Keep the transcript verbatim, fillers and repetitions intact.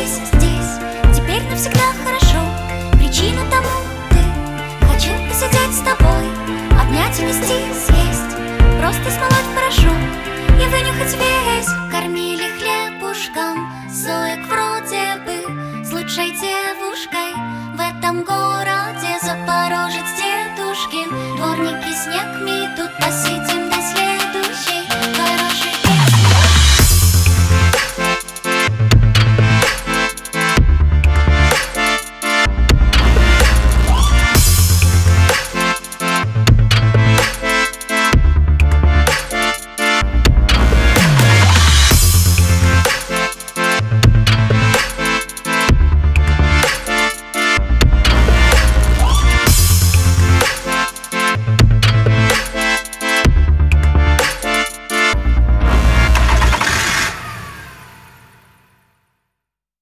здесь, здесь, теперь навсегда хорошо. Причина тому ты. Хочу посидеть с тобой, обнять, унести, съесть, просто смолоть в порошок и вынюхать весь. Кормили хлебушком соек вроде бы с лучшей девушкой в этом городе. Запорожец дедушкин, дворники снег метут, посидеть